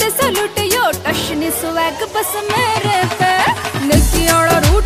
दे salute यो touch नी swag बस मेरे पे नेकी वाला रूट